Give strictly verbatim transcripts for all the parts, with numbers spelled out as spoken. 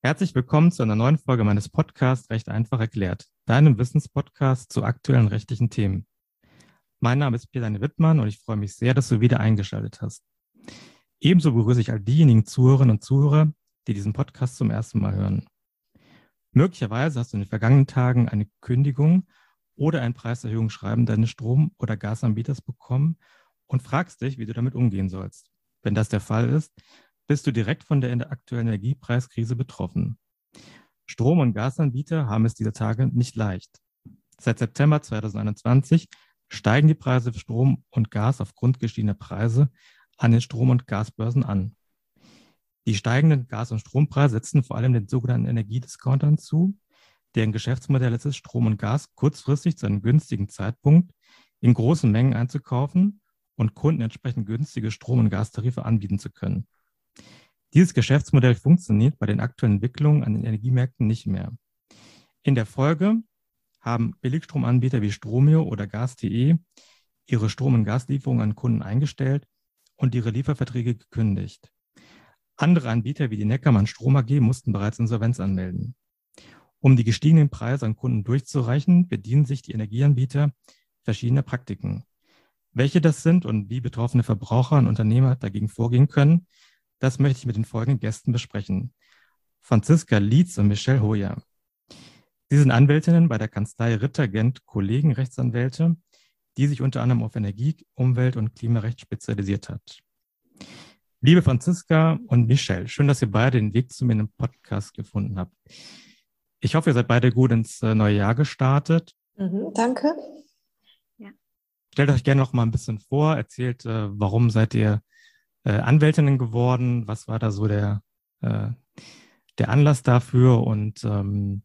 Herzlich willkommen zu einer neuen Folge meines Podcasts Recht einfach erklärt, deinem Wissenspodcast zu aktuellen rechtlichen Themen. Mein Name ist Peter Wittmann und ich freue mich sehr, dass du wieder eingeschaltet hast. Ebenso begrüße ich all diejenigen Zuhörerinnen und Zuhörer, die diesen Podcast zum ersten Mal hören. Möglicherweise hast du in den vergangenen Tagen eine Kündigung oder ein Preiserhöhungsschreiben deines Strom- oder Gasanbieters bekommen und fragst dich, wie du damit umgehen sollst. Wenn das der Fall ist, bist du direkt von der aktuellen Energiepreiskrise betroffen. Strom- und Gasanbieter haben es dieser Tage nicht leicht. Seit September zweitausendeinundzwanzig steigen die Preise für Strom und Gas aufgrund gestiegener Preise an den Strom- und Gasbörsen an. Die steigenden Gas- und Strompreise setzen vor allem den sogenannten Energiediscountern zu, deren Geschäftsmodell es ist, Strom und Gas kurzfristig zu einem günstigen Zeitpunkt in großen Mengen einzukaufen und Kunden entsprechend günstige Strom- und Gastarife anbieten zu können. Dieses Geschäftsmodell funktioniert bei den aktuellen Entwicklungen an den Energiemärkten nicht mehr. In der Folge haben Billigstromanbieter wie Stromio oder gas punkt de ihre Strom- und Gaslieferungen an Kunden eingestellt und ihre Lieferverträge gekündigt. Andere Anbieter wie die Neckermann Strom A G mussten bereits Insolvenz anmelden. Um die gestiegenen Preise an Kunden durchzureichen, bedienen sich die Energieanbieter verschiedener Praktiken. Welche das sind und wie betroffene Verbraucher und Unternehmer dagegen vorgehen können, das möchte ich mit den folgenden Gästen besprechen. Franziska Lietz und Michelle Hoyer. Sie sind Anwältinnen bei der Kanzlei Ritter Gent Kollegen Rechtsanwälte, die sich unter anderem auf Energie-, Umwelt- und Klimarecht spezialisiert hat. Liebe Franziska und Michelle, schön, dass ihr beide den Weg zu mir in den Podcast gefunden habt. Ich hoffe, ihr seid beide gut ins neue Jahr gestartet. Mhm, danke. Ja. Stellt euch gerne noch mal ein bisschen vor, erzählt, warum seid ihr Äh, Anwältinnen geworden? Was war da so der, äh, der Anlass dafür? Und ähm,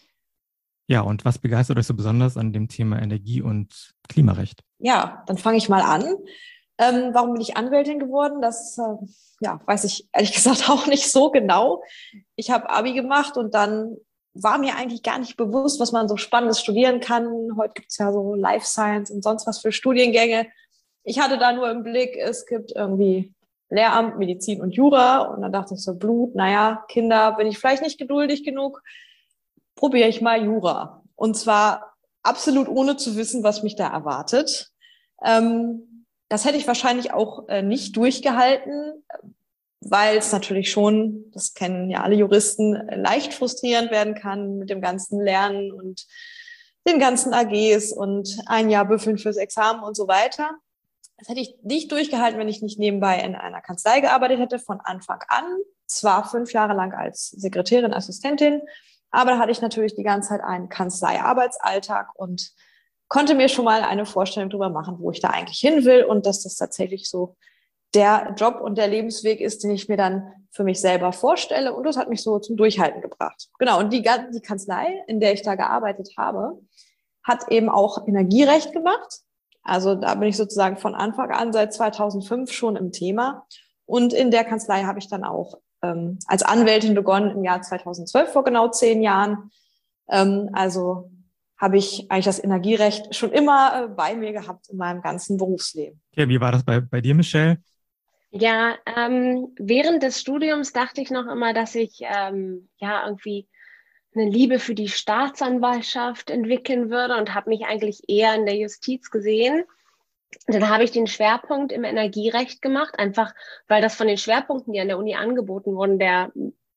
ja, und was begeistert euch so besonders an dem Thema Energie- und Klimarecht? Ja, dann fange ich mal an. Ähm, warum bin ich Anwältin geworden? Das äh, ja, weiß ich ehrlich gesagt auch nicht so genau. Ich habe Abi gemacht und dann war mir eigentlich gar nicht bewusst, was man so Spannendes studieren kann. Heute gibt es ja so Life Science und sonst was für Studiengänge. Ich hatte da nur im Blick, es gibt irgendwie Lehramt, Medizin und Jura. Und dann dachte ich so, Blut, naja, Kinder, bin ich vielleicht nicht geduldig genug, probiere ich mal Jura. Und zwar absolut ohne zu wissen, was mich da erwartet. Ähm, das hätte ich wahrscheinlich auch äh, nicht durchgehalten, weil es natürlich schon, das kennen ja alle Juristen, leicht frustrierend werden kann mit dem ganzen Lernen und den ganzen A Gs und ein Jahr büffeln fürs Examen und so weiter. Das hätte ich nicht durchgehalten, wenn ich nicht nebenbei in einer Kanzlei gearbeitet hätte, von Anfang an. Zwar fünf Jahre lang als Sekretärin, Assistentin, aber da hatte ich natürlich die ganze Zeit einen Kanzlei-Arbeitsalltag und konnte mir schon mal eine Vorstellung darüber machen, wo ich da eigentlich hin will und dass das tatsächlich so der Job und der Lebensweg ist, den ich mir dann für mich selber vorstelle. Und das hat mich so zum Durchhalten gebracht. Genau, und die, die Kanzlei, in der ich da gearbeitet habe, hat eben auch Energierecht gemacht. Also da bin ich sozusagen von Anfang an seit zweitausendfünf schon im Thema. Und in der Kanzlei habe ich dann auch ähm, als Anwältin begonnen im Jahr zweitausendzwölf, vor genau zehn Jahren. Ähm, also habe ich eigentlich das Energierecht schon immer äh, bei mir gehabt in meinem ganzen Berufsleben. Okay, wie war das bei, bei dir, Michelle? Ja, ähm, während des Studiums dachte ich noch immer, dass ich ähm, ja irgendwie eine Liebe für die Staatsanwaltschaft entwickeln würde und habe mich eigentlich eher in der Justiz gesehen. Dann habe ich den Schwerpunkt im Energierecht gemacht, einfach weil das von den Schwerpunkten, die an der Uni angeboten wurden, der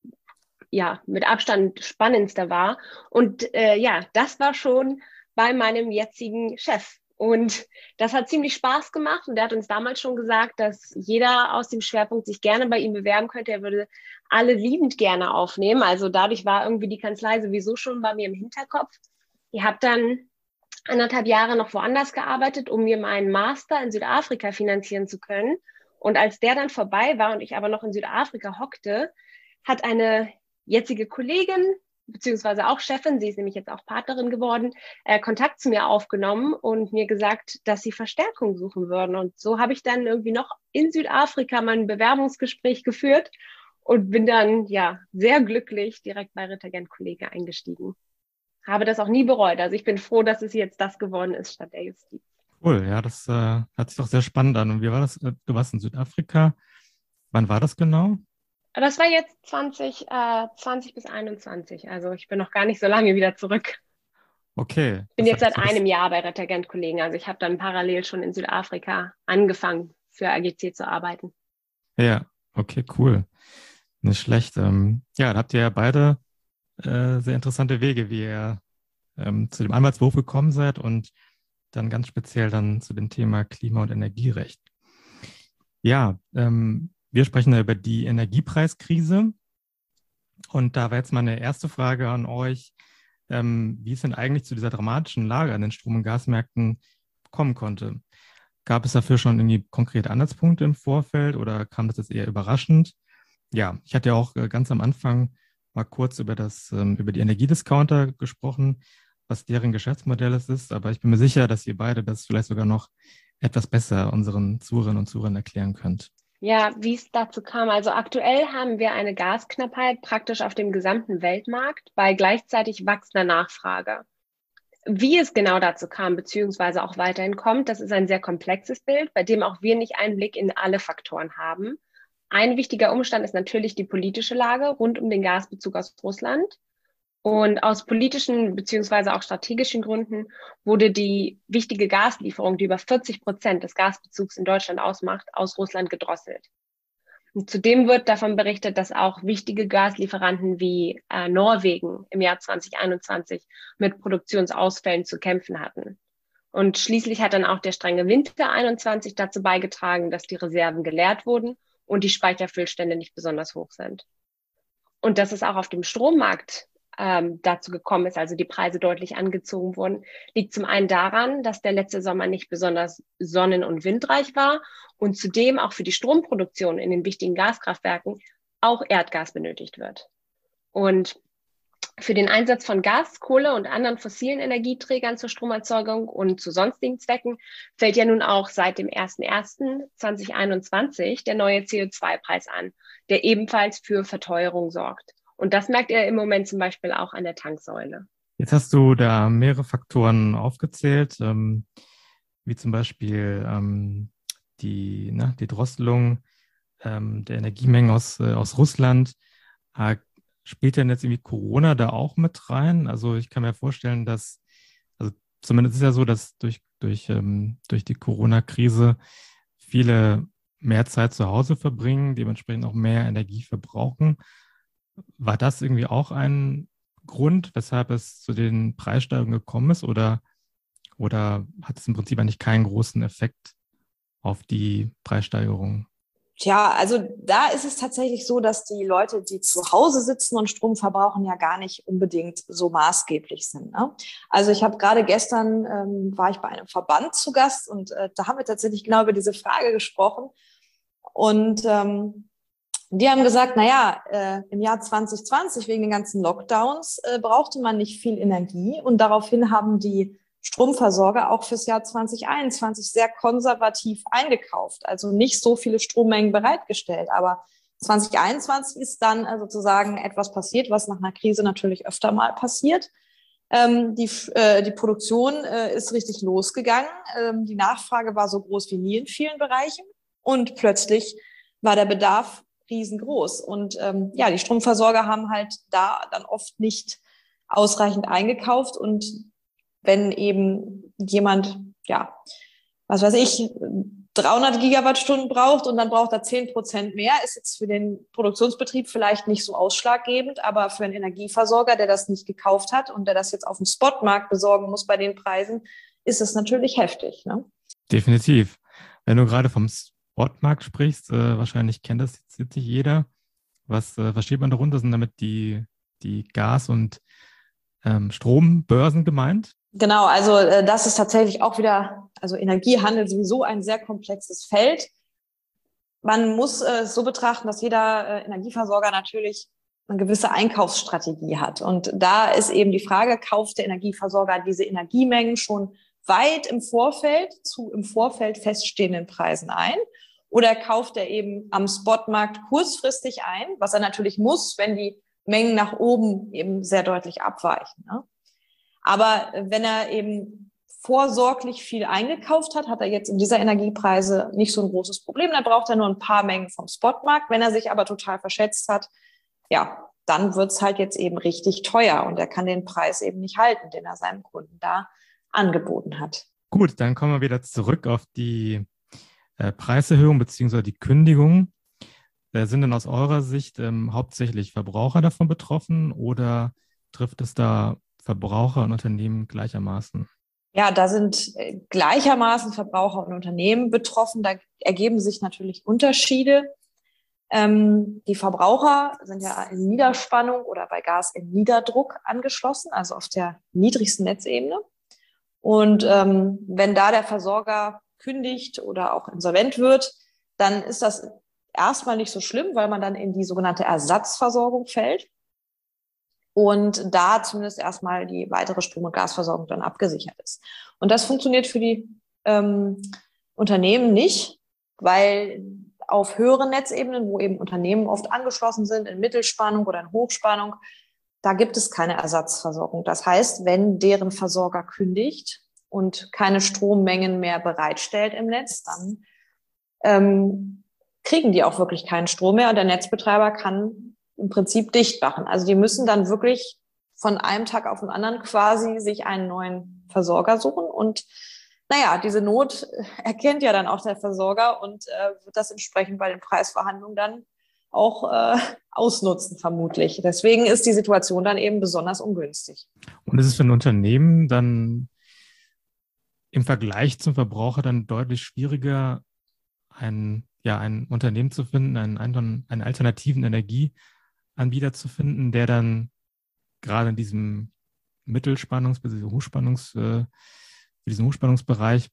ja mit Abstand spannendster war. Und äh, ja, das war schon bei meinem jetzigen Chef. Und das hat ziemlich Spaß gemacht. Und er hat uns damals schon gesagt, dass jeder aus dem Schwerpunkt sich gerne bei ihm bewerben könnte. Er würde alle liebend gerne aufnehmen. Also dadurch war irgendwie die Kanzlei sowieso schon bei mir im Hinterkopf. Ich habe dann anderthalb Jahre noch woanders gearbeitet, um mir meinen Master in Südafrika finanzieren zu können. Und als der dann vorbei war und ich aber noch in Südafrika hockte, hat eine jetzige Kollegin, beziehungsweise auch Chefin, sie ist nämlich jetzt auch Partnerin geworden, äh, Kontakt zu mir aufgenommen und mir gesagt, dass sie Verstärkung suchen würden. Und so habe ich dann irgendwie noch in Südafrika mein Bewerbungsgespräch geführt und bin dann ja sehr glücklich direkt bei Ritter Gent Kollege eingestiegen. Habe das auch nie bereut. Also ich bin froh, dass es jetzt das geworden ist statt der Justiz. Cool, ja, das äh, hört sich doch sehr spannend an. Und wie war das? Du warst in Südafrika. Wann war das genau? Das war jetzt zwanzig, äh, zwanzig bis einundzwanzig. Also ich bin noch gar nicht so lange wieder zurück. Okay. Ich bin Das jetzt seit heißt, du bist- einem Jahr bei Rettagent-Kollegen. Also ich habe dann parallel schon in Südafrika angefangen, für A G C zu arbeiten. Ja, okay, cool. Nicht schlecht. Ähm, ja, da habt ihr ja beide äh, sehr interessante Wege, wie ihr ähm, zu dem Anwaltsberuf gekommen seid und dann ganz speziell dann zu dem Thema Klima- und Energierecht. Ja, ähm, wir sprechen ja über die Energiepreiskrise. Und da wäre jetzt meine erste Frage an euch, ähm, wie es denn eigentlich zu dieser dramatischen Lage an den Strom- und Gasmärkten kommen konnte. Gab es dafür schon irgendwie konkrete Ansatzpunkte im Vorfeld oder kam das jetzt eher überraschend? Ja, ich hatte ja auch äh, ganz am Anfang mal kurz über das, ähm, über die Energiediscounter gesprochen, was deren Geschäftsmodell es ist, aber ich bin mir sicher, dass ihr beide das vielleicht sogar noch etwas besser unseren Zuhörerinnen und Zuhörern erklären könnt. Ja, wie es dazu kam. Also aktuell haben wir eine Gasknappheit praktisch auf dem gesamten Weltmarkt bei gleichzeitig wachsender Nachfrage. Wie es genau dazu kam, beziehungsweise auch weiterhin kommt, das ist ein sehr komplexes Bild, bei dem auch wir nicht Einblick in alle Faktoren haben. Ein wichtiger Umstand ist natürlich die politische Lage rund um den Gasbezug aus Russland. Und aus politischen beziehungsweise auch strategischen Gründen wurde die wichtige Gaslieferung, die über vierzig Prozent des Gasbezugs in Deutschland ausmacht, aus Russland gedrosselt. Und zudem wird davon berichtet, dass auch wichtige Gaslieferanten wie äh, Norwegen im Jahr zwanzig einundzwanzig mit Produktionsausfällen zu kämpfen hatten. Und schließlich hat dann auch der strenge Winter einundzwanzig dazu beigetragen, dass die Reserven geleert wurden und die Speicherfüllstände nicht besonders hoch sind. Und dass es auch auf dem Strommarkt ähm, dazu gekommen ist, also die Preise deutlich angezogen wurden, liegt zum einen daran, dass der letzte Sommer nicht besonders sonnen- und windreich war und zudem auch für die Stromproduktion in den wichtigen Gaskraftwerken auch Erdgas benötigt wird. Und für den Einsatz von Gas, Kohle und anderen fossilen Energieträgern zur Stromerzeugung und zu sonstigen Zwecken fällt ja nun auch seit dem ersten ersten zweitausendeinundzwanzig der neue C O zwei Preis an, der ebenfalls für Verteuerung sorgt. Und das merkt ihr im Moment zum Beispiel auch an der Tanksäule. Jetzt hast du da mehrere Faktoren aufgezählt, ähm, wie zum Beispiel ähm, die, ne, die Drosselung ähm, der Energiemengen aus, äh, aus Russland. Äh, spielt denn jetzt irgendwie Corona da auch mit rein? Also ich kann mir vorstellen, dass, also zumindest ist ja so, dass durch, durch, ähm, durch die Corona-Krise viele mehr Zeit zu Hause verbringen, dementsprechend auch mehr Energie verbrauchen. War das irgendwie auch ein Grund, weshalb es zu den Preissteigerungen gekommen ist, oder, oder hat es im Prinzip eigentlich keinen großen Effekt auf die Preissteigerung? Tja, also da ist es tatsächlich so, dass die Leute, die zu Hause sitzen und Strom verbrauchen, ja gar nicht unbedingt so maßgeblich sind. Ne? Also ich habe gerade gestern, ähm, war ich bei einem Verband zu Gast und äh, da haben wir tatsächlich genau über diese Frage gesprochen. Und ähm, die haben gesagt, naja, äh, im Jahr zwanzig zwanzig wegen den ganzen Lockdowns äh, brauchte man nicht viel Energie und daraufhin haben die Stromversorger auch fürs Jahr zwanzig einundzwanzig sehr konservativ eingekauft, also nicht so viele Strommengen bereitgestellt. Aber zwanzig einundzwanzig ist dann sozusagen etwas passiert, was nach einer Krise natürlich öfter mal passiert. Ähm, die, äh, die Produktion äh, ist richtig losgegangen. Ähm, die Nachfrage war so groß wie nie in vielen Bereichen und plötzlich war der Bedarf riesengroß. Und ähm, ja, die Stromversorger haben halt da dann oft nicht ausreichend eingekauft und wenn eben jemand, ja, was weiß ich, dreihundert Gigawattstunden braucht und dann braucht er zehn Prozent mehr, ist jetzt für den Produktionsbetrieb vielleicht nicht so ausschlaggebend, aber für einen Energieversorger, der das nicht gekauft hat und der das jetzt auf dem Spotmarkt besorgen muss bei den Preisen, ist es natürlich heftig. Ne? Definitiv. Wenn du gerade vom Spotmarkt sprichst, äh, wahrscheinlich kennt das jetzt, jetzt nicht jeder. Was äh, versteht man darunter? Sind damit die, die Gas- und ähm, Strombörsen gemeint? Genau, also äh, das ist tatsächlich auch wieder, also Energiehandel sowieso ein sehr komplexes Feld. Man muss es äh, so betrachten, dass jeder äh, Energieversorger natürlich eine gewisse Einkaufsstrategie hat. Und da ist eben die Frage, kauft der Energieversorger diese Energiemengen schon weit im Vorfeld zu im Vorfeld feststehenden Preisen ein? Oder kauft er eben am Spotmarkt kurzfristig ein, was er natürlich muss, wenn die Mengen nach oben eben sehr deutlich abweichen. Ne? Aber wenn er eben vorsorglich viel eingekauft hat, hat er jetzt in dieser Energiepreise nicht so ein großes Problem. Dann braucht er nur ein paar Mengen vom Spotmarkt. Wenn er sich aber total verschätzt hat, ja, dann wird's halt jetzt eben richtig teuer und er kann den Preis eben nicht halten, den er seinem Kunden da angeboten hat. Gut, dann kommen wir wieder zurück auf die äh, Preiserhöhung bzw. die Kündigung. Äh, sind denn aus eurer Sicht ähm, hauptsächlich Verbraucher davon betroffen oder trifft es da Verbraucher und Unternehmen gleichermaßen? Ja, da sind gleichermaßen Verbraucher und Unternehmen betroffen. Da ergeben sich natürlich Unterschiede. Ähm, die Verbraucher sind ja in Niederspannung oder bei Gas in Niederdruck angeschlossen, also auf der niedrigsten Netzebene. Und ähm, wenn da der Versorger kündigt oder auch insolvent wird, dann ist das erstmal nicht so schlimm, weil man dann in die sogenannte Ersatzversorgung fällt. Und da zumindest erstmal die weitere Strom- und Gasversorgung dann abgesichert ist. Und das funktioniert für die ähm, Unternehmen nicht, weil auf höheren Netzebenen, wo eben Unternehmen oft angeschlossen sind, in Mittelspannung oder in Hochspannung, da gibt es keine Ersatzversorgung. Das heißt, wenn deren Versorger kündigt und keine Strommengen mehr bereitstellt im Netz, dann ähm, kriegen die auch wirklich keinen Strom mehr und der Netzbetreiber kann im Prinzip dicht machen. Also die müssen dann wirklich von einem Tag auf den anderen quasi sich einen neuen Versorger suchen. Und naja, diese Not erkennt ja dann auch der Versorger und äh, wird das entsprechend bei den Preisverhandlungen dann auch äh, ausnutzen, vermutlich. Deswegen ist die Situation dann eben besonders ungünstig. Und ist es für ein Unternehmen dann im Vergleich zum Verbraucher dann deutlich schwieriger, ein, ja, ein Unternehmen zu finden, einen, einen alternativen Energieanbieter zu finden, der dann gerade in diesem Mittelspannungs- bzw. Hochspannungs, äh, für diesen Hochspannungsbereich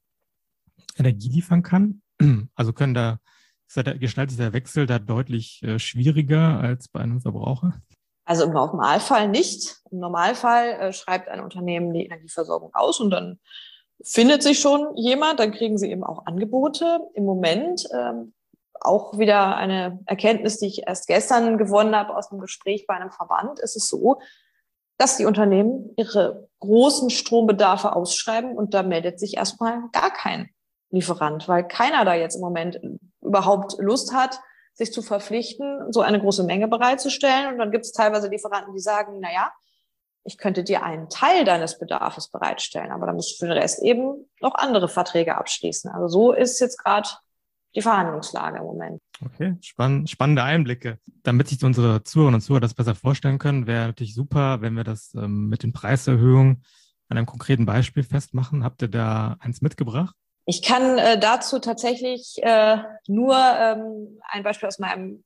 Energie liefern kann? Also können da, gestaltet sich der Wechsel da deutlich äh, schwieriger als bei einem Verbraucher? Also im Normalfall nicht. Im Normalfall äh, schreibt ein Unternehmen die Energieversorgung aus und dann findet sich schon jemand, dann kriegen sie eben auch Angebote. Im Moment ähm, auch wieder eine Erkenntnis, die ich erst gestern gewonnen habe aus einem Gespräch bei einem Verband, ist es so, dass die Unternehmen ihre großen Strombedarfe ausschreiben und da meldet sich erstmal gar kein Lieferant, weil keiner da jetzt im Moment überhaupt Lust hat, sich zu verpflichten, so eine große Menge bereitzustellen. Und dann gibt es teilweise Lieferanten, die sagen, na ja, ich könnte dir einen Teil deines Bedarfs bereitstellen, aber dann musst du für den Rest eben noch andere Verträge abschließen. Also so ist jetzt gerade die Verhandlungslage im Moment. Okay, spann- spannende Einblicke. Damit sich unsere Zuhörerinnen und Zuhörer das besser vorstellen können, wäre natürlich super, wenn wir das ähm, mit den Preiserhöhungen an einem konkreten Beispiel festmachen. Habt ihr da eins mitgebracht? Ich kann äh, dazu tatsächlich äh, nur ähm, ein Beispiel aus meinem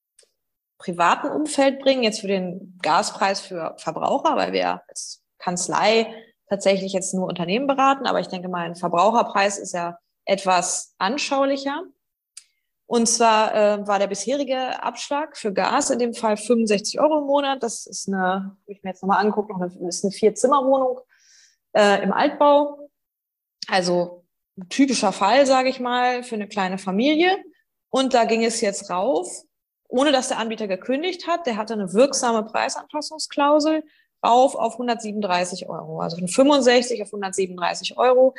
privaten Umfeld bringen, jetzt für den Gaspreis für Verbraucher, weil wir als Kanzlei tatsächlich jetzt nur Unternehmen beraten. Aber ich denke mal, ein Verbraucherpreis ist ja etwas anschaulicher. Und zwar äh, war der bisherige Abschlag für Gas in dem Fall fünfundsechzig Euro im Monat. Das ist eine, habe ich mir jetzt nochmal angeguckt, noch eine, ist eine Vier-Zimmer-Wohnung äh, im Altbau. Also ein typischer Fall, sage ich mal, für eine kleine Familie. Und da ging es jetzt rauf, ohne dass der Anbieter gekündigt hat. Der hatte eine wirksame Preisanpassungsklausel rauf auf hundertsiebenunddreißig Euro. Also von fünfundsechzig auf hundertsiebenunddreißig Euro.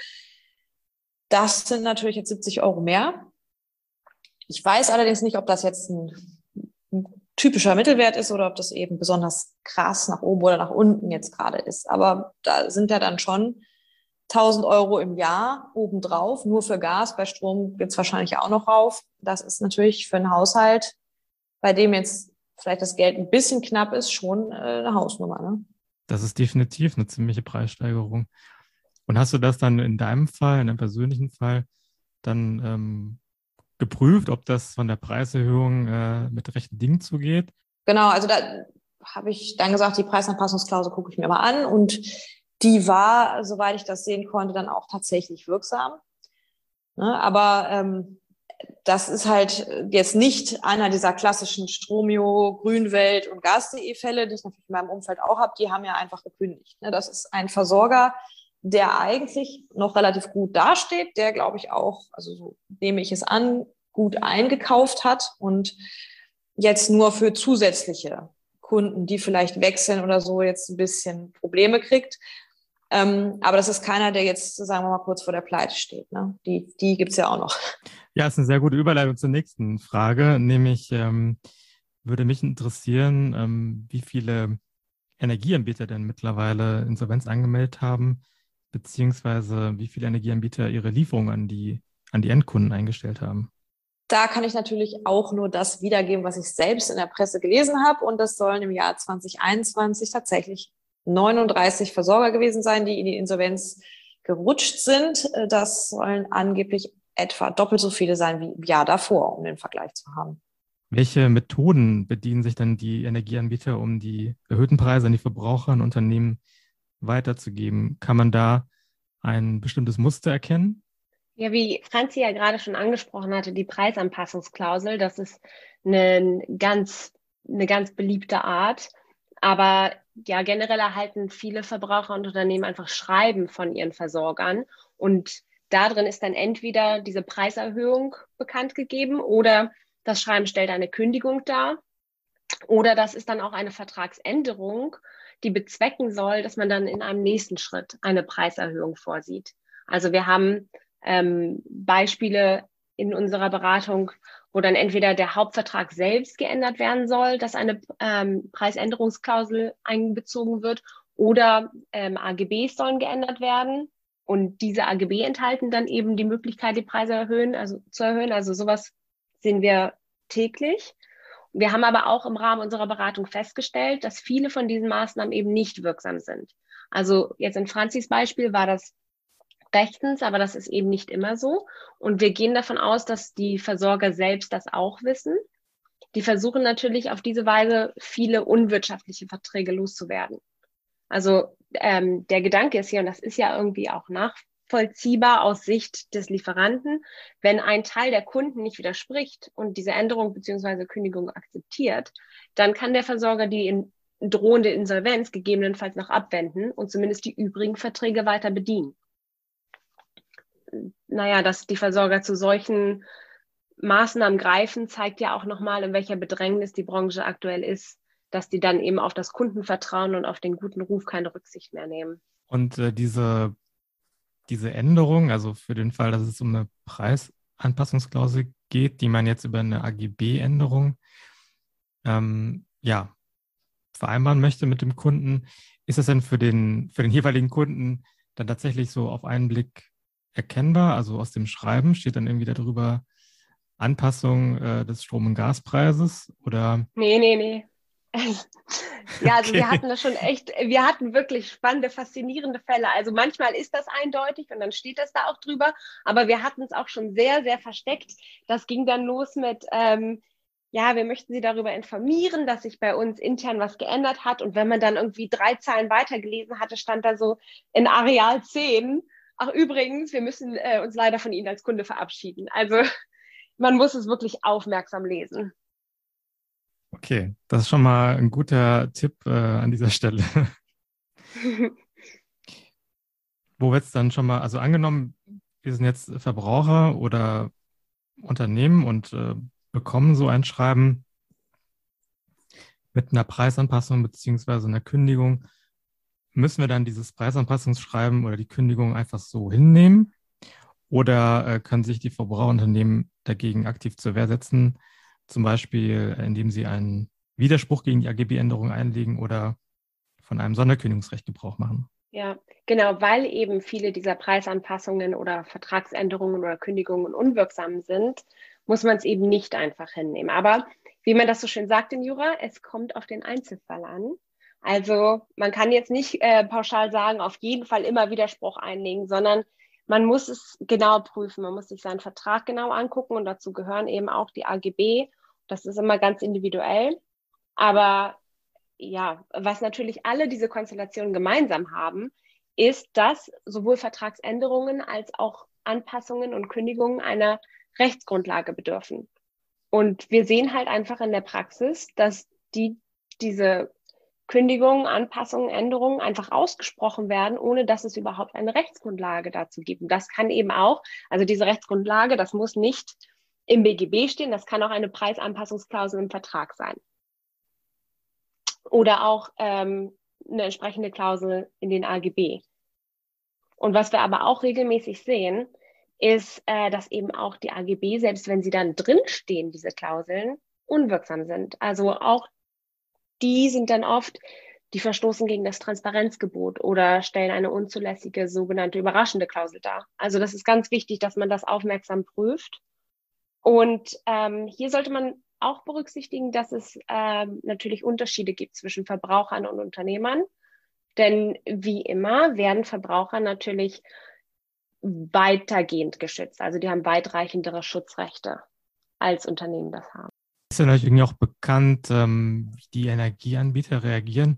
Das sind natürlich jetzt siebzig Euro mehr. Ich weiß allerdings nicht, ob das jetzt ein, ein typischer Mittelwert ist oder ob das eben besonders krass nach oben oder nach unten jetzt gerade ist. Aber da sind ja dann schon tausend Euro im Jahr obendrauf, nur für Gas. Bei Strom geht's wahrscheinlich auch noch rauf. Das ist natürlich für einen Haushalt, bei dem jetzt vielleicht das Geld ein bisschen knapp ist, schon äh, eine Hausnummer. Ne? Das ist definitiv eine ziemliche Preissteigerung. Und hast du das dann in deinem Fall, in deinem persönlichen Fall, dann ähm, geprüft, ob das von der Preiserhöhung äh, mit rechten Dingen zugeht? Genau, also da habe ich dann gesagt, die Preisanpassungsklausel gucke ich mir mal an und die war, soweit ich das sehen konnte, dann auch tatsächlich wirksam. Ne, aber ähm, das ist halt jetzt nicht einer dieser klassischen Stromio, Grünwelt und Gas punkt de Fälle, die ich natürlich in meinem Umfeld auch habe. Die haben ja einfach gekündigt. Ne, das ist ein Versorger, der eigentlich noch relativ gut dasteht, der, glaube ich, auch, also so nehme ich es an, gut eingekauft hat und jetzt nur für zusätzliche Kunden, die vielleicht wechseln oder so, jetzt ein bisschen Probleme kriegt. Ähm, aber das ist keiner, der jetzt, sagen wir mal, kurz vor der Pleite steht. Ne? Die, die gibt es ja auch noch. Ja, ist eine sehr gute Überleitung zur nächsten Frage, nämlich ähm, würde mich interessieren, ähm, wie viele Energieanbieter denn mittlerweile Insolvenz angemeldet haben, beziehungsweise wie viele Energieanbieter ihre Lieferung an die, an die Endkunden eingestellt haben. Da kann ich natürlich auch nur das wiedergeben, was ich selbst in der Presse gelesen habe. Und das sollen im Jahr zwanzig einundzwanzig tatsächlich neununddreißig Versorger gewesen sein, die in die Insolvenz gerutscht sind. Das sollen angeblich etwa doppelt so viele sein wie im Jahr davor, um den Vergleich zu haben. Welche Methoden bedienen sich dann die Energieanbieter, um die erhöhten Preise an die Verbraucher und Unternehmen weiterzugeben? Kann man da ein bestimmtes Muster erkennen? Ja, wie Franzi ja gerade schon angesprochen hatte, die Preisanpassungsklausel, das ist eine ganz, eine ganz beliebte Art. Aber ja, generell erhalten viele Verbraucher und Unternehmen einfach Schreiben von ihren Versorgern. Und da drin ist dann entweder diese Preiserhöhung bekannt gegeben oder das Schreiben stellt eine Kündigung dar. Oder das ist dann auch eine Vertragsänderung, die bezwecken soll, dass man dann in einem nächsten Schritt eine Preiserhöhung vorsieht. Also wir haben ähm, Beispiele in unserer Beratung, wo dann entweder der Hauptvertrag selbst geändert werden soll, dass eine ähm, Preisänderungsklausel einbezogen wird, oder ähm, A G Bs sollen geändert werden. Und diese A G B enthalten dann eben die Möglichkeit, die Preise erhöhen, also zu erhöhen. Also sowas sehen wir täglich. Wir haben aber auch im Rahmen unserer Beratung festgestellt, dass viele von diesen Maßnahmen eben nicht wirksam sind. Also jetzt in Franzis Beispiel war das rechtens, aber das ist eben nicht immer so. Und wir gehen davon aus, dass die Versorger selbst das auch wissen. Die versuchen natürlich auf diese Weise viele unwirtschaftliche Verträge loszuwerden. Also ähm, der Gedanke ist hier, und das ist ja irgendwie auch nachvollziehbar aus Sicht des Lieferanten, wenn ein Teil der Kunden nicht widerspricht und diese Änderung bzw. Kündigung akzeptiert, dann kann der Versorger die in drohende Insolvenz gegebenenfalls noch abwenden und zumindest die übrigen Verträge weiter bedienen. Naja, dass die Versorger zu solchen Maßnahmen greifen, zeigt ja auch nochmal, in welcher Bedrängnis die Branche aktuell ist, dass die dann eben auf das Kundenvertrauen und auf den guten Ruf keine Rücksicht mehr nehmen. Und äh, diese, diese Änderung, also für den Fall, dass es um eine Preisanpassungsklausel geht, die man jetzt über eine A G B-Änderung ähm, ja, vereinbaren möchte mit dem Kunden, ist das denn für den, für den jeweiligen Kunden dann tatsächlich so auf einen Blick erkennbar? Also aus dem Schreiben steht dann irgendwie darüber Anpassung äh, des Strom- und Gaspreises oder? Nee, nee, nee. Ja, also Okay. wir hatten das schon echt, wir hatten wirklich spannende, faszinierende Fälle. Also manchmal ist das eindeutig und dann steht das da auch drüber, aber wir hatten es auch schon sehr, sehr versteckt. Das ging dann los mit, ähm, ja, wir möchten Sie darüber informieren, dass sich bei uns intern was geändert hat. Und wenn man dann irgendwie drei Zeilen weitergelesen hatte, stand da so in Areal zehn, ach übrigens, wir müssen äh, uns leider von Ihnen als Kunde verabschieden. Also man muss es wirklich aufmerksam lesen. Okay, das ist schon mal ein guter Tipp äh, an dieser Stelle. Wo wird es dann schon mal, also angenommen, wir sind jetzt Verbraucher oder Unternehmen und äh, bekommen so ein Schreiben mit einer Preisanpassung beziehungsweise einer Kündigung, müssen wir dann dieses Preisanpassungsschreiben oder die Kündigung einfach so hinnehmen? Oder äh, können sich die Verbraucherunternehmen dagegen aktiv zur Wehr setzen, zum Beispiel indem sie einen Widerspruch gegen die A G B-Änderung einlegen oder von einem Sonderkündigungsrecht Gebrauch machen? Ja, genau, weil eben viele dieser Preisanpassungen oder Vertragsänderungen oder Kündigungen unwirksam sind, muss man es eben nicht einfach hinnehmen. Aber wie man das so schön sagt in Jura, es kommt auf den Einzelfall an. Also man kann jetzt nicht äh, pauschal sagen, auf jeden Fall immer Widerspruch einlegen, sondern man muss es genau prüfen. Man muss sich seinen Vertrag genau angucken und dazu gehören eben auch die A G B. Das ist immer ganz individuell. Aber ja, was natürlich alle diese Konstellationen gemeinsam haben, ist, dass sowohl Vertragsänderungen als auch Anpassungen und Kündigungen einer Rechtsgrundlage bedürfen. Und wir sehen halt einfach in der Praxis, dass die, diese Kündigungen, Anpassungen, Änderungen einfach ausgesprochen werden, ohne dass es überhaupt eine Rechtsgrundlage dazu gibt. Und das kann eben auch, also diese Rechtsgrundlage, das muss nicht im B G B stehen, das kann auch eine Preisanpassungsklausel im Vertrag sein. Oder auch ähm, eine entsprechende Klausel in den A G B. Und was wir aber auch regelmäßig sehen, ist, äh, dass eben auch die A G B, selbst wenn sie dann drinstehen, diese Klauseln, unwirksam sind. Also auch die sind dann oft, die verstoßen gegen das Transparenzgebot oder stellen eine unzulässige sogenannte überraschende Klausel dar. Also das ist ganz wichtig, dass man das aufmerksam prüft. Und ähm, hier sollte man auch berücksichtigen, dass es ähm, natürlich Unterschiede gibt zwischen Verbrauchern und Unternehmern. Denn wie immer werden Verbraucher natürlich weitergehend geschützt. Also die haben weitreichendere Schutzrechte, als Unternehmen das haben. Ist ja natürlich irgendwie auch bekannt, ähm, wie die Energieanbieter reagieren,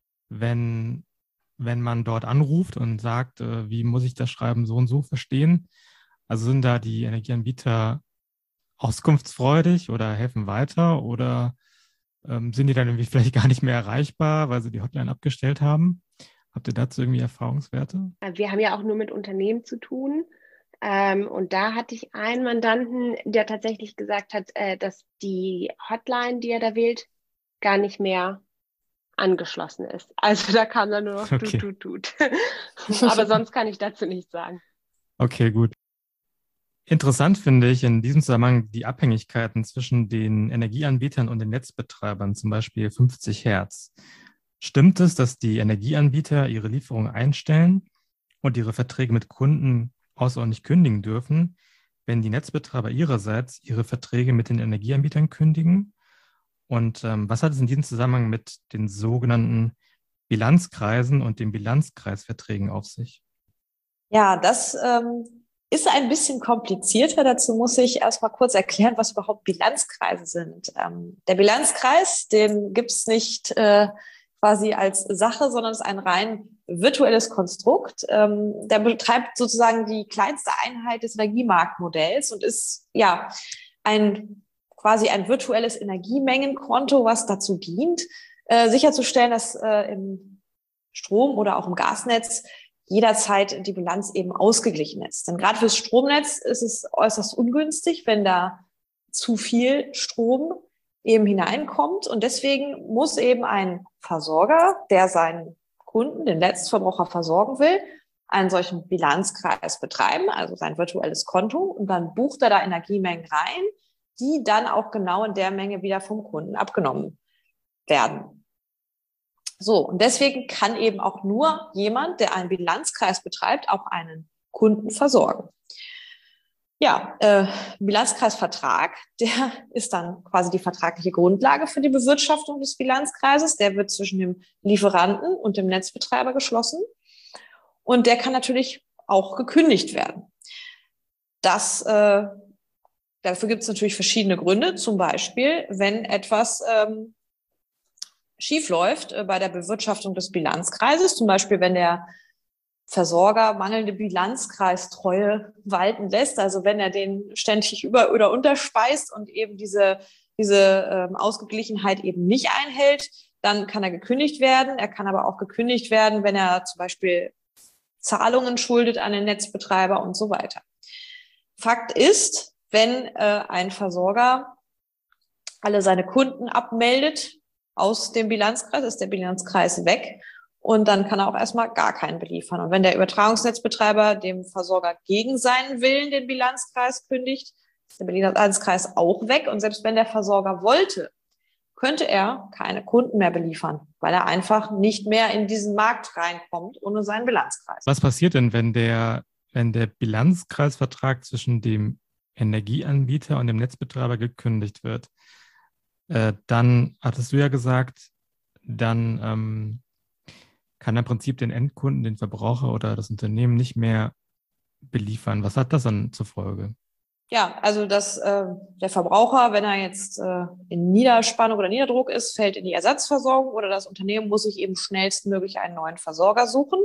wenn, wenn man dort anruft und sagt, äh, wie muss ich das Schreiben so und so verstehen? Also sind da die Energieanbieter auskunftsfreudig oder helfen weiter oder ähm, sind die dann irgendwie vielleicht gar nicht mehr erreichbar, weil sie die Hotline abgestellt haben? Habt ihr dazu irgendwie Erfahrungswerte? Wir haben ja auch nur mit Unternehmen zu tun. Ähm, und da hatte ich einen Mandanten, der tatsächlich gesagt hat, äh, dass die Hotline, die er da wählt, gar nicht mehr angeschlossen ist. Also da kam dann nur noch Okay. tut, tut, tut. Aber sonst kann ich dazu nichts sagen. Okay, gut. Interessant finde ich in diesem Zusammenhang die Abhängigkeiten zwischen den Energieanbietern und den Netzbetreibern, zum Beispiel fünfzig Hertz. Stimmt es, dass die Energieanbieter ihre Lieferung einstellen und ihre Verträge mit Kunden außerordentlich kündigen dürfen, wenn die Netzbetreiber ihrerseits ihre Verträge mit den Energieanbietern kündigen? Und ähm, was hat es in diesem Zusammenhang mit den sogenannten Bilanzkreisen und den Bilanzkreisverträgen auf sich? Ja, das ähm, ist ein bisschen komplizierter. Dazu muss ich erstmal kurz erklären, was überhaupt Bilanzkreise sind. Ähm, der Bilanzkreis, den gibt es nicht äh, quasi als Sache, sondern es ist ein rein virtuelles Konstrukt. Ähm, der betreibt sozusagen die kleinste Einheit des Energiemarktmodells und ist ja ein quasi ein virtuelles Energiemengenkonto, was dazu dient, äh, sicherzustellen, dass äh, im Strom- oder auch im Gasnetz jederzeit die Bilanz eben ausgeglichen ist. Denn gerade fürs Stromnetz ist es äußerst ungünstig, wenn da zu viel Strom eben hineinkommt. Und deswegen muss eben ein Versorger, der seinen Kunden, den Letztverbraucher versorgen will, einen solchen Bilanzkreis betreiben, also sein virtuelles Konto. Und dann bucht er da Energiemengen rein, die dann auch genau in der Menge wieder vom Kunden abgenommen werden. So, und deswegen kann eben auch nur jemand, der einen Bilanzkreis betreibt, auch einen Kunden versorgen. Ja, äh, Bilanzkreisvertrag, der ist dann quasi die vertragliche Grundlage für die Bewirtschaftung des Bilanzkreises. Der wird zwischen dem Lieferanten und dem Netzbetreiber geschlossen. Und der kann natürlich auch gekündigt werden. Das, äh, dafür gibt es natürlich verschiedene Gründe. Zum Beispiel, wenn etwas ähm, schief läuft äh, bei der Bewirtschaftung des Bilanzkreises, zum Beispiel wenn der Versorger mangelnde Bilanzkreistreue walten lässt, also wenn er den ständig über- oder unterspeist und eben diese, diese ähm, Ausgeglichenheit eben nicht einhält, dann kann er gekündigt werden. Er kann aber auch gekündigt werden, wenn er zum Beispiel Zahlungen schuldet an den Netzbetreiber und so weiter. Fakt ist, wenn äh, ein Versorger alle seine Kunden abmeldet aus dem Bilanzkreis, ist der Bilanzkreis weg. Und dann kann er auch erstmal gar keinen beliefern. Und wenn der Übertragungsnetzbetreiber dem Versorger gegen seinen Willen den Bilanzkreis kündigt, ist der Bilanzkreis auch weg. Und selbst wenn der Versorger wollte, könnte er keine Kunden mehr beliefern, weil er einfach nicht mehr in diesen Markt reinkommt ohne seinen Bilanzkreis. Was passiert denn, wenn der, wenn der Bilanzkreisvertrag zwischen dem Energieanbieter und dem Netzbetreiber gekündigt wird? Äh, dann, hattest du ja gesagt, dann ähm, kann er im Prinzip den Endkunden, den Verbraucher oder das Unternehmen nicht mehr beliefern. Was hat das dann zur Folge? Ja, also dass äh, der Verbraucher, wenn er jetzt äh, in Niederspannung oder Niederdruck ist, fällt in die Ersatzversorgung oder das Unternehmen muss sich eben schnellstmöglich einen neuen Versorger suchen.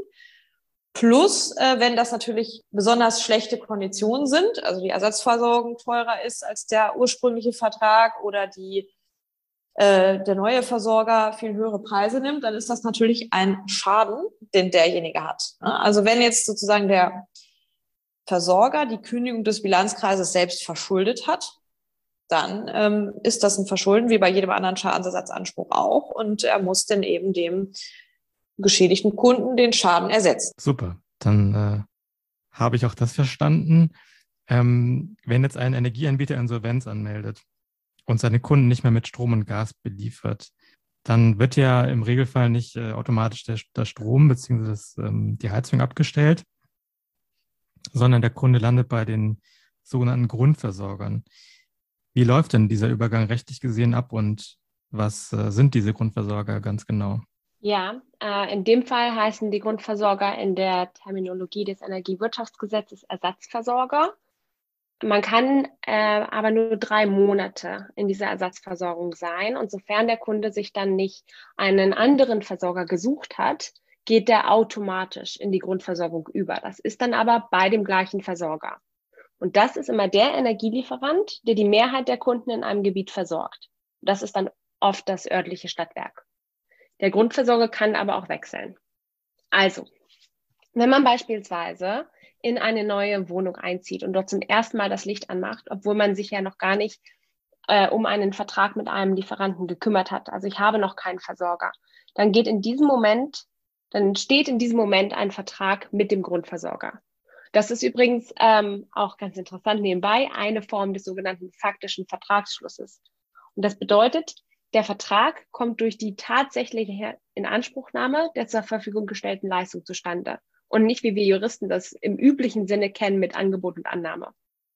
Plus, äh, wenn das natürlich besonders schlechte Konditionen sind, also die Ersatzversorgung teurer ist als der ursprüngliche Vertrag oder die äh, der neue Versorger viel höhere Preise nimmt, dann ist das natürlich ein Schaden, den derjenige hat. Also wenn jetzt sozusagen der Versorger die Kündigung des Bilanzkreises selbst verschuldet hat, dann ähm, ist das ein Verschulden wie bei jedem anderen Schadensersatzanspruch auch und er muss dann eben dem geschädigten Kunden den Schaden ersetzen. Super. Dann äh, habe ich auch das verstanden. Ähm, wenn jetzt ein Energieanbieter Insolvenz anmeldet und seine Kunden nicht mehr mit Strom und Gas beliefert, dann wird ja im Regelfall nicht äh, automatisch der, der Strom bzw. Ähm, die Heizung abgestellt, sondern der Kunde landet bei den sogenannten Grundversorgern. Wie läuft denn dieser Übergang rechtlich gesehen ab und was äh, sind diese Grundversorger ganz genau? Ja, äh, in dem Fall heißen die Grundversorger in der Terminologie des Energiewirtschaftsgesetzes Ersatzversorger. Man kann äh, aber nur drei Monate in dieser Ersatzversorgung sein. Und sofern der Kunde sich dann nicht einen anderen Versorger gesucht hat, geht der automatisch in die Grundversorgung über. Das ist dann aber bei dem gleichen Versorger. Und das ist immer der Energielieferant, der die Mehrheit der Kunden in einem Gebiet versorgt. Das ist dann oft das örtliche Stadtwerk. Der Grundversorger kann aber auch wechseln. Also, wenn man beispielsweise in eine neue Wohnung einzieht und dort zum ersten Mal das Licht anmacht, obwohl man sich ja noch gar nicht äh, um einen Vertrag mit einem Lieferanten gekümmert hat, also ich habe noch keinen Versorger, dann geht in diesem Moment, dann steht in diesem Moment ein Vertrag mit dem Grundversorger. Das ist übrigens ähm, auch ganz interessant nebenbei eine Form des sogenannten faktischen Vertragsschlusses. Und das bedeutet, der Vertrag kommt durch die tatsächliche Inanspruchnahme der zur Verfügung gestellten Leistung zustande und nicht, wie wir Juristen das im üblichen Sinne kennen, mit Angebot und Annahme.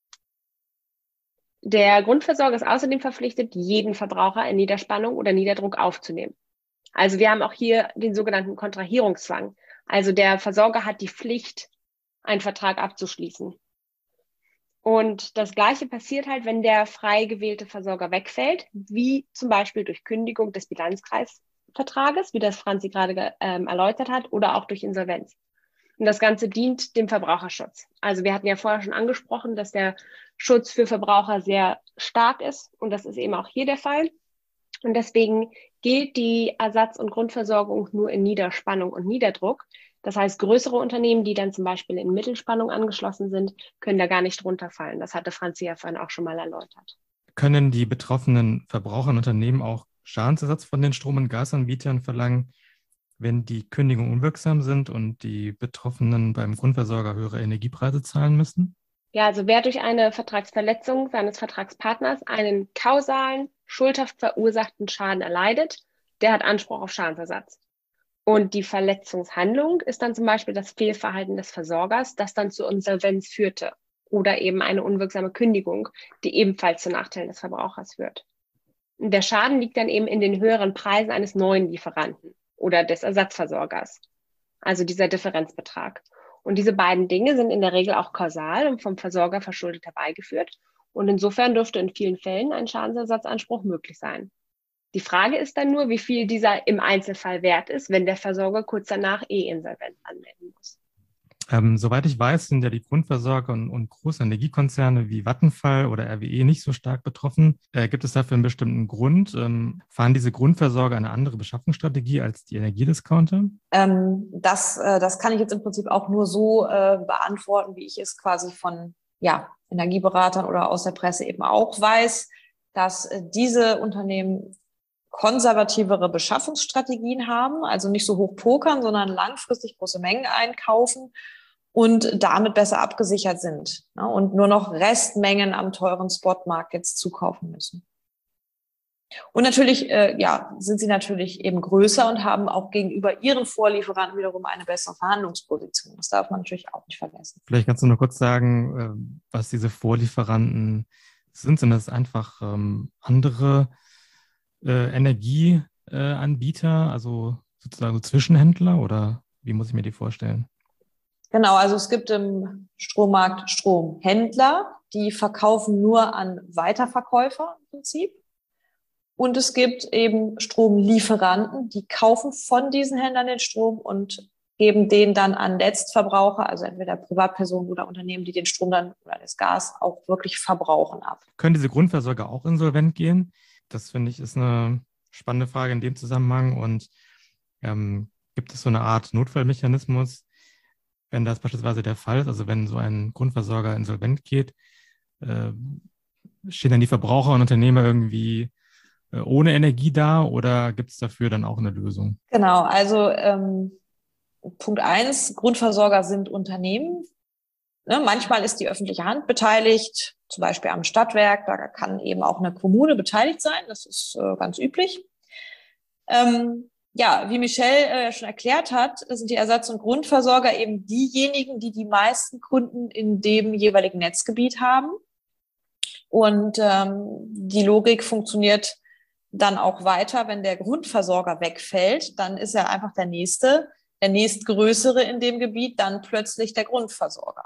Der Grundversorger ist außerdem verpflichtet, jeden Verbraucher in Niederspannung oder Niederdruck aufzunehmen. Also wir haben auch hier den sogenannten Kontrahierungszwang. Also der Versorger hat die Pflicht, einen Vertrag abzuschließen. Und das Gleiche passiert halt, wenn der frei gewählte Versorger wegfällt, wie zum Beispiel durch Kündigung des Bilanzkreisvertrages, wie das Franzi gerade ähm, erläutert hat, oder auch durch Insolvenz. Und das Ganze dient dem Verbraucherschutz. Also wir hatten ja vorher schon angesprochen, dass der Schutz für Verbraucher sehr stark ist. Und das ist eben auch hier der Fall. Und deswegen gilt die Ersatz- und Grundversorgung nur in Niederspannung und Niederdruck. Das heißt, größere Unternehmen, die dann zum Beispiel in Mittelspannung angeschlossen sind, können da gar nicht runterfallen. Das hatte Franzi ja vorhin auch schon mal erläutert. Können die betroffenen Verbraucher und Unternehmen auch Schadensersatz von den Strom- und Gasanbietern verlangen, wenn die Kündigungen unwirksam sind und die Betroffenen beim Grundversorger höhere Energiepreise zahlen müssen? Ja, also wer durch eine Vertragsverletzung seines Vertragspartners einen kausalen, schuldhaft verursachten Schaden erleidet, der hat Anspruch auf Schadensersatz. Und die Verletzungshandlung ist dann zum Beispiel das Fehlverhalten des Versorgers, das dann zur Insolvenz führte. Oder eben eine unwirksame Kündigung, die ebenfalls zu Nachteilen des Verbrauchers führt. Und der Schaden liegt dann eben in den höheren Preisen eines neuen Lieferanten oder des Ersatzversorgers. Also dieser Differenzbetrag. Und diese beiden Dinge sind in der Regel auch kausal und vom Versorger verschuldet herbeigeführt. Und insofern dürfte in vielen Fällen ein Schadensersatzanspruch möglich sein. Die Frage ist dann nur, wie viel dieser im Einzelfall wert ist, wenn der Versorger kurz danach eh Insolvenz anmelden muss. Ähm, soweit ich weiß, sind ja die Grundversorger und, und große Energiekonzerne wie Vattenfall oder R W E nicht so stark betroffen. Äh, gibt es dafür einen bestimmten Grund? Ähm, fahren diese Grundversorger eine andere Beschaffungsstrategie als die Energiediscounter? Ähm, das, äh, das kann ich jetzt im Prinzip auch nur so äh, beantworten, wie ich es quasi von ja, Energieberatern oder aus der Presse eben auch weiß, dass äh, diese Unternehmen konservativere Beschaffungsstrategien haben, also nicht so hoch pokern, sondern langfristig große Mengen einkaufen und damit besser abgesichert sind, ne, und nur noch Restmengen am teuren Spotmarkt jetzt zukaufen müssen. Und natürlich äh, ja, sind sie natürlich eben größer und haben auch gegenüber ihren Vorlieferanten wiederum eine bessere Verhandlungsposition. Das darf man natürlich auch nicht vergessen. Vielleicht kannst du nur kurz sagen, was diese Vorlieferanten sind. Sind das einfach ähm, andere äh, Energieanbieter, also sozusagen Zwischenhändler, oder wie muss ich mir die vorstellen? Genau, also es gibt im Strommarkt Stromhändler, die verkaufen nur an Weiterverkäufer im Prinzip. Und es gibt eben Stromlieferanten, die kaufen von diesen Händlern den Strom und geben den dann an Letztverbraucher, also entweder Privatpersonen oder Unternehmen, die den Strom dann oder das Gas auch wirklich verbrauchen, ab. Können diese Grundversorger auch insolvent gehen? Das finde ich ist eine spannende Frage in dem Zusammenhang. Und ähm, gibt es so eine Art Notfallmechanismus, wenn das beispielsweise der Fall ist, also wenn so ein Grundversorger insolvent geht, äh, stehen dann die Verbraucher und Unternehmer irgendwie ohne Energie da oder gibt es dafür dann auch eine Lösung? Genau, also ähm, Punkt eins, Grundversorger sind Unternehmen. Ne, manchmal ist die öffentliche Hand beteiligt, zum Beispiel am Stadtwerk, da kann eben auch eine Kommune beteiligt sein, das ist äh, ganz üblich. Ähm, ja, wie Michelle äh, schon erklärt hat, sind die Ersatz- und Grundversorger eben diejenigen, die die meisten Kunden in dem jeweiligen Netzgebiet haben. Und ähm, die Logik funktioniert dann auch weiter, wenn der Grundversorger wegfällt, dann ist er einfach der nächste, der nächstgrößere in dem Gebiet, dann plötzlich der Grundversorger.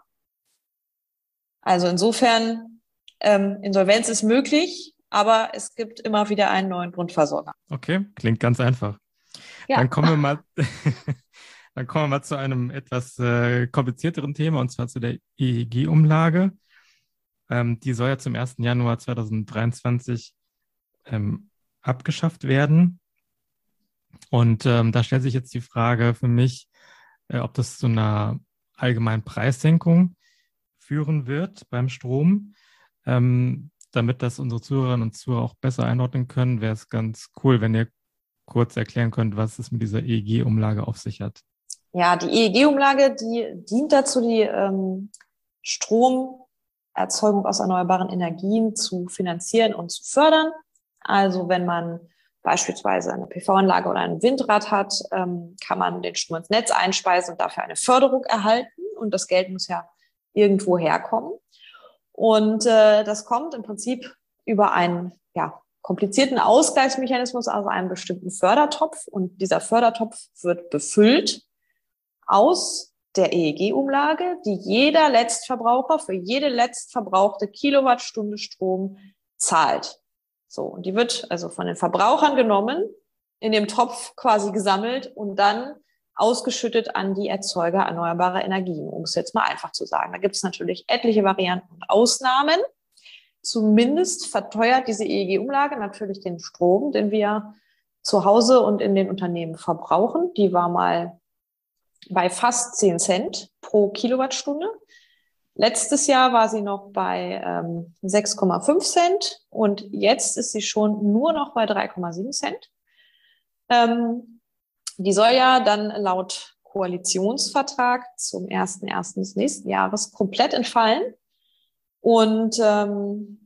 Also insofern, ähm, Insolvenz ist möglich, aber es gibt immer wieder einen neuen Grundversorger. Okay, klingt ganz einfach. Ja. Dann kommen wir mal, dann kommen wir mal zu einem etwas äh, komplizierteren Thema, und zwar zu der E E G-Umlage. Ähm, die soll ja zum ersten Januar zweitausenddreiundzwanzig ähm, abgeschafft werden. Und ähm, da stellt sich jetzt die Frage für mich, äh, ob das zu einer allgemeinen Preissenkung führen wird beim Strom. Ähm, damit das unsere Zuhörerinnen und Zuhörer auch besser einordnen können, wäre es ganz cool, wenn ihr kurz erklären könnt, was es mit dieser E E G-Umlage auf sich hat. Ja, die E E G-Umlage, die dient dazu, die ähm, Stromerzeugung aus erneuerbaren Energien zu finanzieren und zu fördern. Also wenn man beispielsweise eine P V-Anlage oder ein Windrad hat, ähm, kann man den Strom ins Netz einspeisen und dafür eine Förderung erhalten. Und das Geld muss ja irgendwo herkommen. Und äh, das kommt im Prinzip über einen ja, komplizierten Ausgleichsmechanismus, also einen bestimmten Fördertopf. Und dieser Fördertopf wird befüllt aus der E E G-Umlage, die jeder Letztverbraucher für jede letztverbrauchte Kilowattstunde Strom zahlt. So, und die wird also von den Verbrauchern genommen, in dem Topf quasi gesammelt und dann ausgeschüttet an die Erzeuger erneuerbarer Energien, um es jetzt mal einfach zu sagen. Da gibt es natürlich etliche Varianten und Ausnahmen. Zumindest verteuert diese E E G-Umlage natürlich den Strom, den wir zu Hause und in den Unternehmen verbrauchen. Die war mal bei fast zehn Cent pro Kilowattstunde. Letztes Jahr war sie noch bei ähm, sechs Komma fünf Cent und jetzt ist sie schon nur noch bei drei Komma sieben Cent. Ähm, die soll ja dann laut Koalitionsvertrag zum ersten ersten des nächsten Jahres komplett entfallen. Und ähm,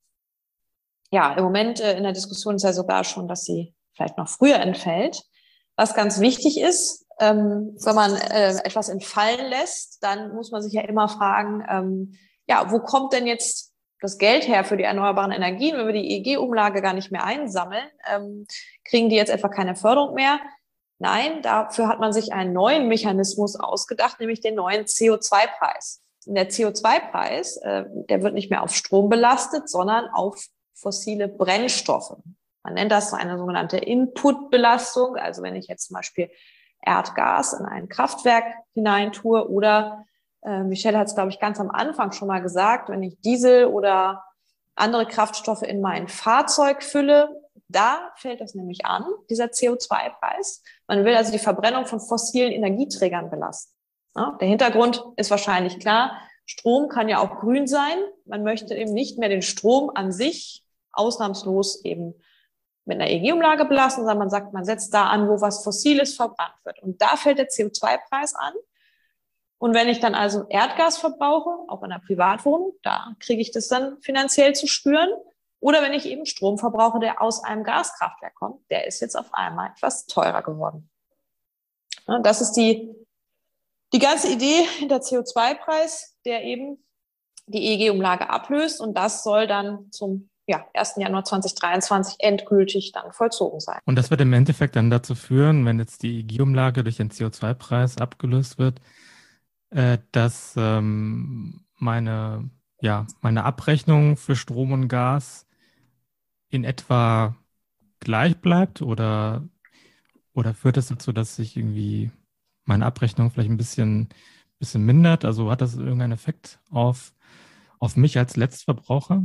ja, im Moment äh, in der Diskussion ist ja sogar schon, dass sie vielleicht noch früher entfällt. Was ganz wichtig ist, ähm, wenn man äh, etwas entfallen lässt, dann muss man sich ja immer fragen, ähm, ja, wo kommt denn jetzt das Geld her für die erneuerbaren Energien, wenn wir die E E G-Umlage gar nicht mehr einsammeln? Ähm, kriegen die jetzt etwa keine Förderung mehr? Nein, dafür hat man sich einen neuen Mechanismus ausgedacht, nämlich den neuen C O zwei Preis. Und der C O zwei Preis, äh, der wird nicht mehr auf Strom belastet, sondern auf fossile Brennstoffe. Man nennt das eine sogenannte Inputbelastung. Also wenn ich jetzt zum Beispiel Erdgas in ein Kraftwerk hineintue oder äh, Michelle hat es, glaube ich, ganz am Anfang schon mal gesagt, wenn ich Diesel oder andere Kraftstoffe in mein Fahrzeug fülle, da fällt das nämlich an, dieser C O zwei Preis. Man will also die Verbrennung von fossilen Energieträgern belasten. Ja, der Hintergrund ist wahrscheinlich klar. Strom kann ja auch grün sein. Man möchte eben nicht mehr den Strom an sich ausnahmslos eben mit einer E E G-Umlage belasten, sondern man sagt, man setzt da an, wo was Fossiles verbrannt wird. Und da fällt der C O zwei Preis an. Und wenn ich dann also Erdgas verbrauche, auch in einer Privatwohnung, da kriege ich das dann finanziell zu spüren. Oder wenn ich eben Strom verbrauche, der aus einem Gaskraftwerk kommt, der ist jetzt auf einmal etwas teurer geworden. Ja, das ist die, die ganze Idee hinter C O zwei Preis, der eben die E E G-Umlage ablöst. Und das soll dann zum ja, ersten Januar zweitausenddreiundzwanzig endgültig dann vollzogen sein. Und das wird im Endeffekt dann dazu führen, wenn jetzt die E E G-Umlage durch den C O zwei Preis abgelöst wird, äh, dass ähm, meine, ja, meine Abrechnung für Strom und Gas in etwa gleich bleibt, oder, oder führt das dazu, dass sich irgendwie meine Abrechnung vielleicht ein bisschen, bisschen mindert? Also hat das irgendeinen Effekt auf, auf mich als Letztverbraucher?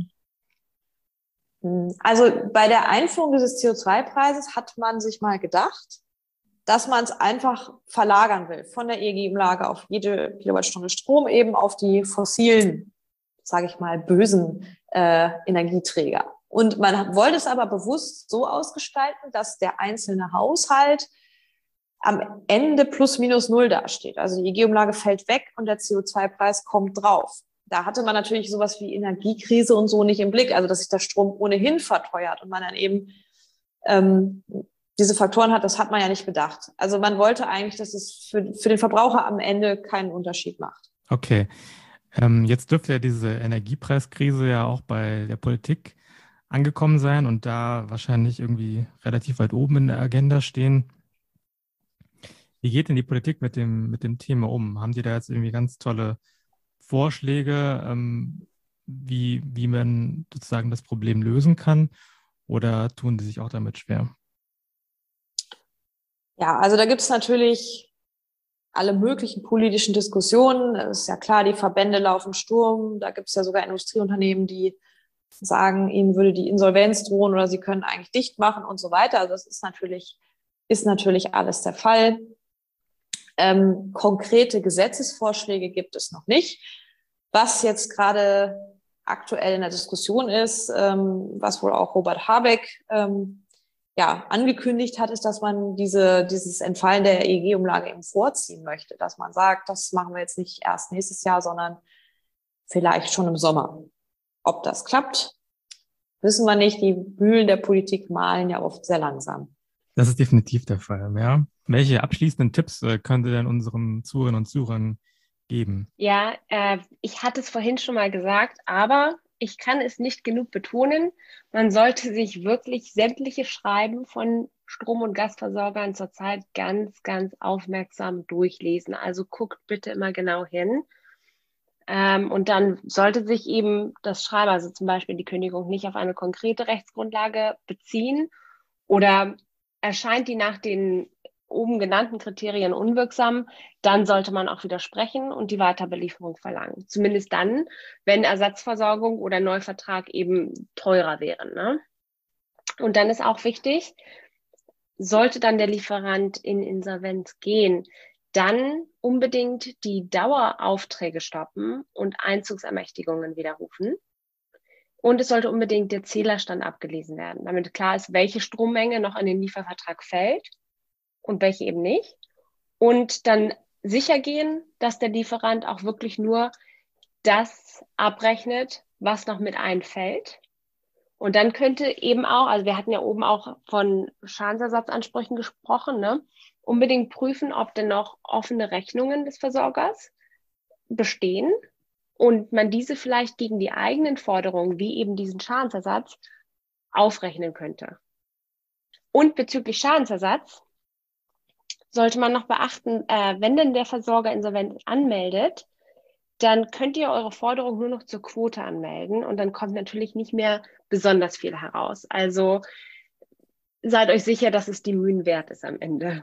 Also bei der Einführung dieses C O zwei Preises hat man sich mal gedacht, dass man es einfach verlagern will von der E E G-Umlage auf jede Kilowattstunde Strom eben auf die fossilen, sage ich mal, bösen äh, Energieträger. Und man wollte es aber bewusst so ausgestalten, dass der einzelne Haushalt am Ende plus minus null dasteht. Also die E G-Umlage fällt weg und der C O zwei Preis kommt drauf. Da hatte man natürlich sowas wie Energiekrise und so nicht im Blick, also dass sich der Strom ohnehin verteuert und man dann eben ähm, diese Faktoren hat, das hat man ja nicht bedacht. Also man wollte eigentlich, dass es für, für den Verbraucher am Ende keinen Unterschied macht. Okay, ähm, jetzt dürfte ja diese Energiepreiskrise ja auch bei der Politik angekommen sein und da wahrscheinlich irgendwie relativ weit oben in der Agenda stehen. Wie geht denn die Politik mit dem, mit dem Thema um? Haben die da jetzt irgendwie ganz tolle Vorschläge, ähm, wie, wie man sozusagen das Problem lösen kann, oder tun die sich auch damit schwer? Ja, also da gibt es natürlich alle möglichen politischen Diskussionen. Es ist ja klar, die Verbände laufen Sturm. Da gibt es ja sogar Industrieunternehmen, die sagen, ihnen würde die Insolvenz drohen oder sie können eigentlich dicht machen und so weiter. Also das ist natürlich, ist natürlich alles der Fall. Ähm, konkrete Gesetzesvorschläge gibt es noch nicht. Was jetzt gerade aktuell in der Diskussion ist, ähm, was wohl auch Robert Habeck ähm, ja, angekündigt hat, ist, dass man diese, dieses Entfallen der E G-Umlage eben vorziehen möchte. Dass man sagt, das machen wir jetzt nicht erst nächstes Jahr, sondern vielleicht schon im Sommer. Ob das klappt, wissen wir nicht. Die Mühlen der Politik mahlen ja oft sehr langsam. Das ist definitiv der Fall, ja. Welche abschließenden Tipps äh, könnt ihr denn unseren Zuhörerinnen und Zuhörern geben? Ja, äh, ich hatte es vorhin schon mal gesagt, aber ich kann es nicht genug betonen. Man sollte sich wirklich sämtliche Schreiben von Strom- und Gasversorgern zurzeit ganz, ganz aufmerksam durchlesen. Also guckt bitte immer genau hin. Ähm, und dann sollte sich eben das Schreiben, also zum Beispiel die Kündigung, nicht auf eine konkrete Rechtsgrundlage beziehen oder erscheint die nach den oben genannten Kriterien unwirksam, dann sollte man auch widersprechen und die Weiterbelieferung verlangen. Zumindest dann, wenn Ersatzversorgung oder Neuvertrag eben teurer wären, ne? Und dann ist auch wichtig, sollte dann der Lieferant in Insolvenz gehen, dann unbedingt die Daueraufträge stoppen und Einzugsermächtigungen widerrufen. Und es sollte unbedingt der Zählerstand abgelesen werden, damit klar ist, welche Strommenge noch in den Liefervertrag fällt und welche eben nicht. Und dann sicher gehen, dass der Lieferant auch wirklich nur das abrechnet, was noch mit einfällt. Und dann könnte eben auch, also wir hatten ja oben auch von Schadensersatzansprüchen gesprochen, ne? Unbedingt prüfen, ob denn noch offene Rechnungen des Versorgers bestehen und man diese vielleicht gegen die eigenen Forderungen, wie eben diesen Schadensersatz, aufrechnen könnte. Und bezüglich Schadensersatz sollte man noch beachten, äh, wenn denn der Versorger Insolvenz anmeldet, dann könnt ihr eure Forderung nur noch zur Quote anmelden und dann kommt natürlich nicht mehr besonders viel heraus. Also seid euch sicher, dass es die Mühen wert ist am Ende.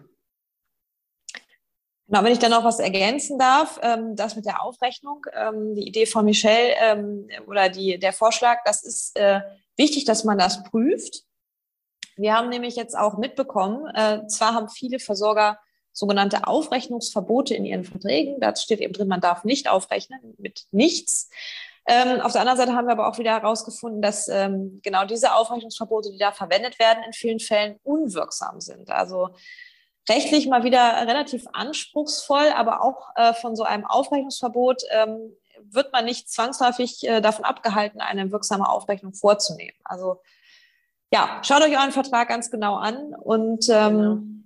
Genau, wenn ich dann noch was ergänzen darf, ähm, das mit der Aufrechnung, ähm, die Idee von Michelle ähm, oder die, der Vorschlag, das ist äh, wichtig, dass man das prüft. Wir haben nämlich jetzt auch mitbekommen, äh, zwar haben viele Versorger sogenannte Aufrechnungsverbote in ihren Verträgen, da steht eben drin, man darf nicht aufrechnen mit nichts. Ähm, auf der anderen Seite haben wir aber auch wieder herausgefunden, dass ähm, genau diese Aufrechnungsverbote, die da verwendet werden, in vielen Fällen unwirksam sind. Also rechtlich mal wieder relativ anspruchsvoll, aber auch äh, von so einem Aufrechnungsverbot ähm, wird man nicht zwangsläufig äh, davon abgehalten, eine wirksame Aufrechnung vorzunehmen. Also ja, schaut euch euren Vertrag ganz genau an und ähm,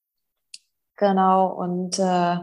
genau, genau und äh,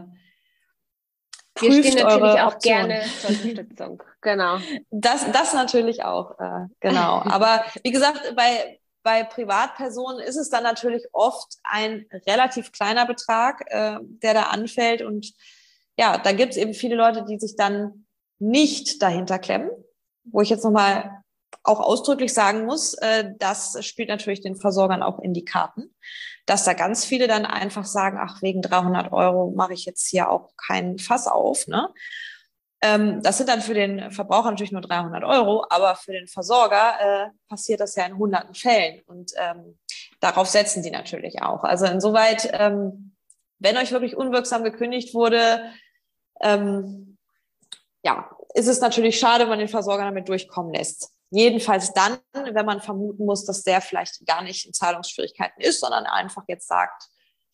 wir stehen natürlich auch Optionen. gerne zur Unterstützung. Genau. Das, das natürlich auch, äh, genau. Aber wie gesagt, bei Bei Privatpersonen ist es dann natürlich oft ein relativ kleiner Betrag, äh, der da anfällt. Und ja, da gibt es eben viele Leute, die sich dann nicht dahinter klemmen. Wo ich jetzt nochmal auch ausdrücklich sagen muss, äh, das spielt natürlich den Versorgern auch in die Karten, dass da ganz viele dann einfach sagen, ach, wegen dreihundert Euro mache ich jetzt hier auch keinen Fass auf, ne? Das sind dann für den Verbraucher natürlich nur dreihundert Euro, aber für den Versorger äh, passiert das ja in hunderten Fällen und ähm, darauf setzen die natürlich auch. Also insoweit, ähm, wenn euch wirklich unwirksam gekündigt wurde, ähm, ja, ist es natürlich schade, wenn man den Versorger damit durchkommen lässt. Jedenfalls dann, wenn man vermuten muss, dass der vielleicht gar nicht in Zahlungsschwierigkeiten ist, sondern einfach jetzt sagt,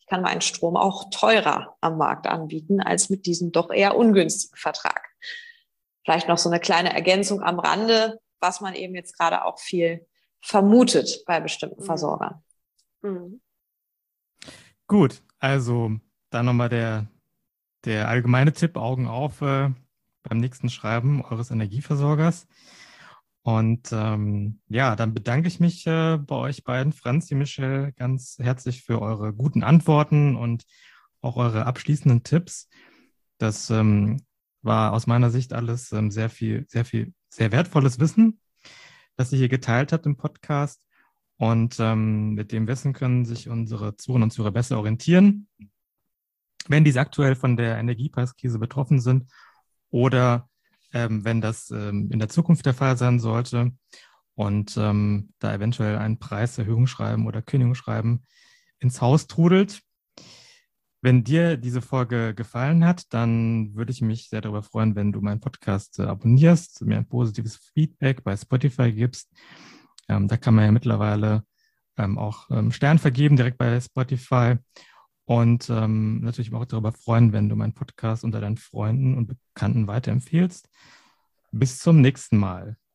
ich kann meinen Strom auch teurer am Markt anbieten als mit diesem doch eher ungünstigen Vertrag. Vielleicht noch so eine kleine Ergänzung am Rande, was man eben jetzt gerade auch viel vermutet bei bestimmten Versorgern. Mhm. Gut, also dann nochmal der, der allgemeine Tipp, Augen auf äh, beim nächsten Schreiben eures Energieversorgers. Und ähm, ja, dann bedanke ich mich äh, bei euch beiden, Franzi, Michelle, ganz herzlich für eure guten Antworten und auch eure abschließenden Tipps. Das ähm, war aus meiner Sicht alles ähm, sehr viel, sehr viel, sehr wertvolles Wissen, das ihr hier geteilt habt im Podcast. Und ähm, mit dem Wissen können sich unsere Zuhörer und Zuhörer besser orientieren, wenn diese aktuell von der Energiepreiskrise betroffen sind oder ähm, wenn das ähm, in der Zukunft der Fall sein sollte und ähm, da eventuell ein Preiserhöhungsschreiben oder Kündigungsschreiben ins Haus trudelt. Wenn dir diese Folge gefallen hat, dann würde ich mich sehr darüber freuen, wenn du meinen Podcast äh, abonnierst, mir ein positives Feedback bei Spotify gibst. Ähm, da kann man ja mittlerweile ähm, auch ähm, Sterne vergeben, direkt bei Spotify. Und ähm, natürlich auch darüber freuen, wenn du meinen Podcast unter deinen Freunden und Bekannten weiterempfehlst. Bis zum nächsten Mal.